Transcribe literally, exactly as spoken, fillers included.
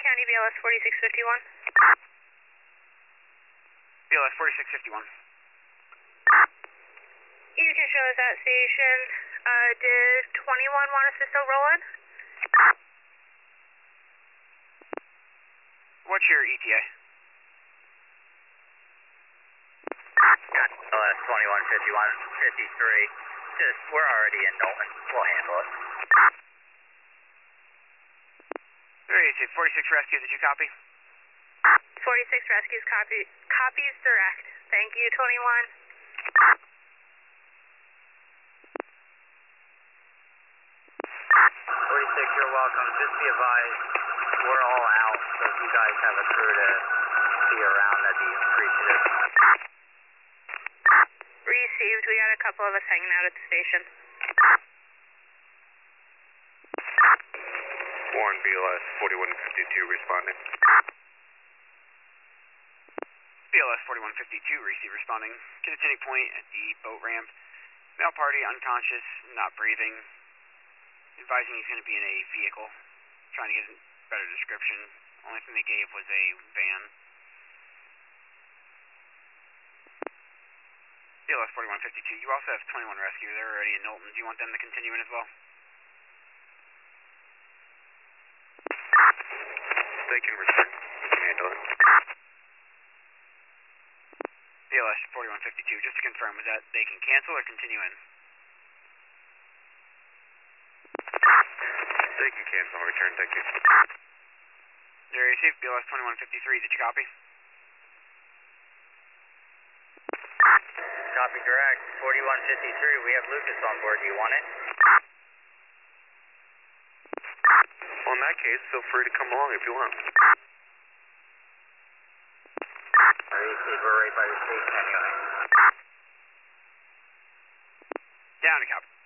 County, B L S forty-six fifty-one. B L S forty-six fifty-one. You can show us that station. Uh, did twenty-one want us to still roll in? What's your E T A? B L S twenty-one fifty-one fifty-three. Just, we're already in Knowlton. We'll handle it. forty-six Rescue, did you copy? forty-six Rescues copy. Copies direct. Thank you, twenty-one. forty-six, you're welcome. Just be advised, we're all out, so if you guys have a crew to be around, that'd be appreciative. Received. We got a couple of us hanging out at the station. Warren, B L S forty-one fifty-two responding. B L S forty-one fifty-two, receive responding. Kittatinny Point at the boat ramp. Male party, unconscious, not breathing. Advising he's going to be in a vehicle. Trying to get a better description. Only thing they gave was a van. B L S forty-one fifty-two, you also have twenty-one Rescue. They're already in Knowlton. Do you want them to continue in as well? They can return. We can handle it. B L S forty-one fifty-two, just to confirm, was that they can cancel or continue in? They can cancel and return, thank you. They received B L S twenty-one fifty-three, did you copy? Copy direct. forty-one fifty-three, we have Lucas on board. Do you want it? Well, in that case, feel free to come along if you want. Receive, we're right by your station anyway. Down to copy.